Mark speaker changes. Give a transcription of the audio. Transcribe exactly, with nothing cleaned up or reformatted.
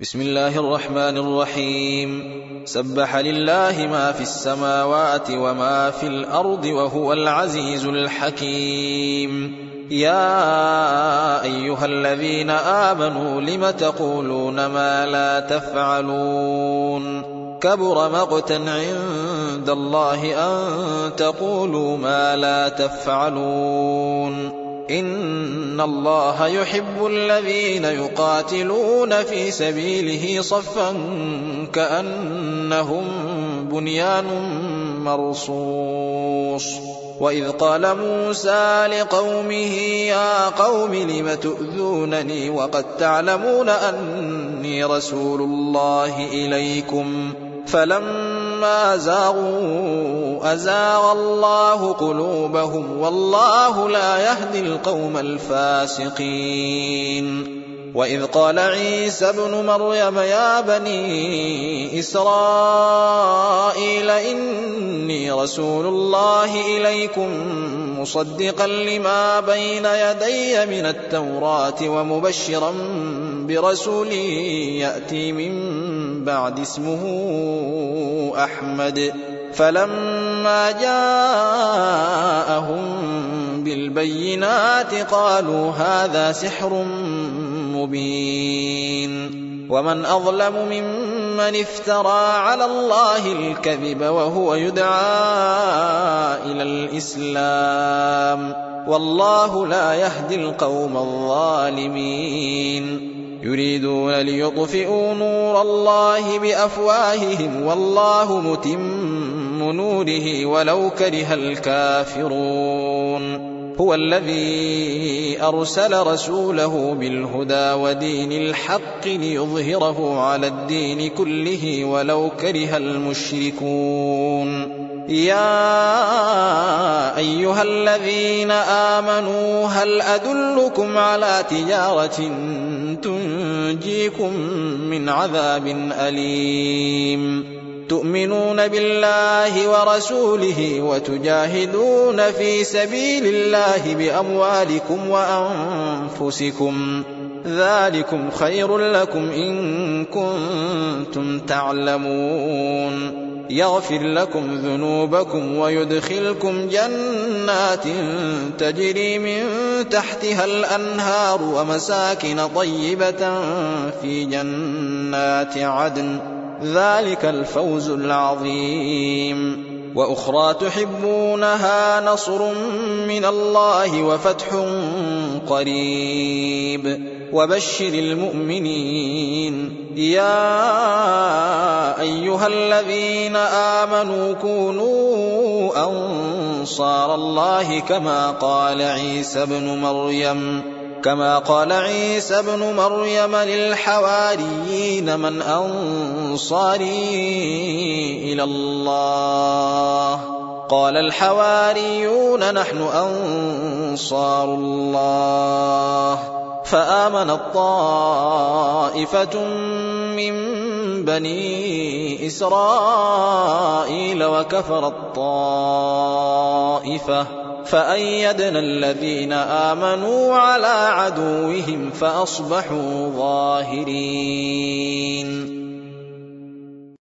Speaker 1: بسم الله الرحمن الرحيم. سبح لله ما في السماوات وما في الأرض وهو العزيز الحكيم. يا أيها الذين آمنوا لم تقولون ما لا تفعلون كبر مقتا عند الله أن تقولوا ما لا تفعلون إن الله يحب الذين يقاتلون في سبيله صفا كأنهم بنيان مرصوص. وإذ قال موسى لقومه يا قوم لم تؤذونني وقد تعلمون أني رسول الله إليكم فلما زاغوا أزاغ الله قلوبهم والله لا يهدي القوم الفاسقين. وإذ قال عيسى ابن مريم يا بني إسرائيل إني رسول الله إليكم مصدقا لما بين يدي من التوراة ومبشرا برسول يأتي من بعد اسمه أحمد. فلما جاءهم بالبينات قالوا هذا سحر مبين. ومن أظلم ممن افترى على الله الكذب وهو يدعى إلى الإسلام والله لا يهدي القوم الظالمين. يريدون ليطفئوا نور الله بأفواههم والله متم نوره ولو كره الكافرون. هو الذي أرسل رسوله بالهدى ودين الحق ليظهره على الدين كله ولو كره المشركون. يا أيها الذين آمنوا هل أدلكم على تجارة تنجيكم من عذاب أليم تؤمنون بالله ورسوله وتجاهدون في سبيل الله بأموالكم وأنفسكم ذلكم خير لكم إن كنتم تعلمون. يغفر لكم ذنوبكم ويدخلكم جنات تجري من تحتها الأنهار ومساكن طيبة في جنات عدن ذلك الفوز العظيم. وأخرى تحبونها نصر من الله وفتح قريب وبشر المؤمنين. يا أيها الذين آمنوا كونوا أنصار الله كما قال عيسى ابن مريم كما قال عيسى ابن مريم للحواريين من أنصاري إلى الله قال الحواريون نحن أنصار الله. فآمنت طائفة من بني إسرائيل وكفرت طائفة فأيدنا الذين آمنوا على عدوهم فأصبحوا ظاهرين.